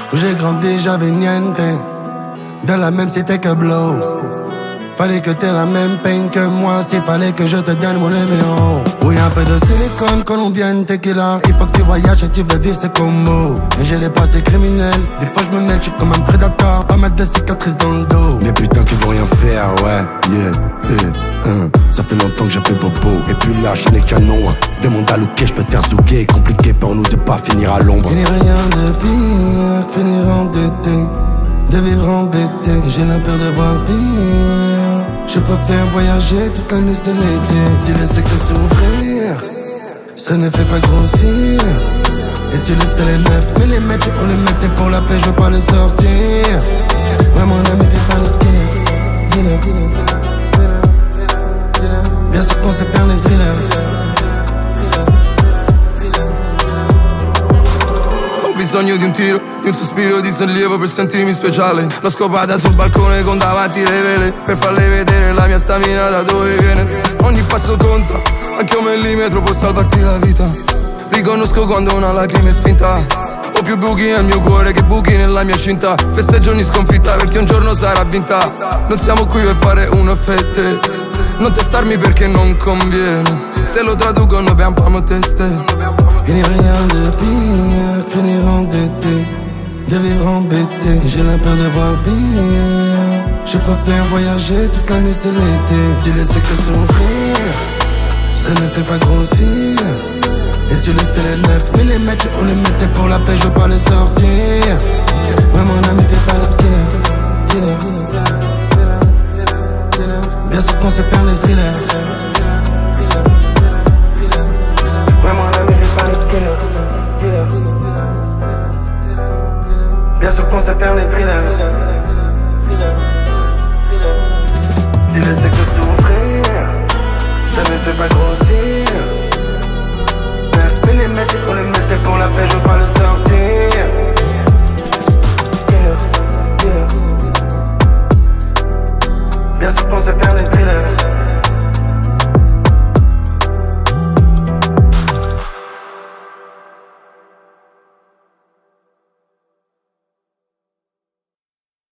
Où j'ai grandi, j'avais niente. Dans la même cité que Blow. Fallait que t'aies la même peine que moi, s'il fallait que je te donne mon numéro. Oui, un peu de silicone, colombienne, tequila. Il faut que tu voyages et tu veux vivre, c'est comme et j'ai les passés criminels. Des fois je me mets, je suis comme un prédateur. Pas mal de cicatrices dans le dos. Mais putain qu'ils vont rien faire, ouais, ça fait longtemps que j'appelle Bobo. Et puis là, j'en ai qu'un nom. Demande à Luke, je peux te faire zouker. Compliqué pour nous de pas finir à l'ombre. Il n'y a rien de pire que finir endetté, de vivre embêté. J'ai la peur de voir pire. Je préfère voyager toute l'année, c'est l'été. Tu le sais que souffrir, ça ne fait pas grossir. Et tu le sais les meufs, mais les mecs on les mettait pour la paix, je veux pas les sortir. Ouais mon ami fais pas le killer. Bien sûr qu'on sait faire les thrillers. Ho bisogno di un tiro, di un sospiro di sollievo per sentirmi speciale. L'ho scopata sul balcone con davanti le vele, per farle vedere la mia stamina da dove viene. Ogni passo conta, anche un millimetro può salvarti la vita. Riconosco quando una lacrima è finta. Ho più buchi nel mio cuore che buchi nella mia cinta. Festeggio ogni sconfitta perché un giorno sarà vinta. Non siamo qui per fare uno fette, non testarmi perché non conviene. Te lo traduco, noi abbiamo teste. Il n'y a rien de pire que finir endetté, de vivre embêté. J'ai la peur de voir pire. Je préfère voyager toute l'année, c'est l'été. Tu le sais que souffrir, ça ne fait pas grossir. Et tu le sais les neufs, mais les mecs on les mettait pour la paix, je veux pas les sortir. Ouais mon ami fais pas le killer. Bien sûr qu'on sait faire les thrillers. Ouais mon ami fais pas le killer. Bien sûr qu'on sait faire les thrillers. Tu le sais que souffrir, ça ne fait pas grossir.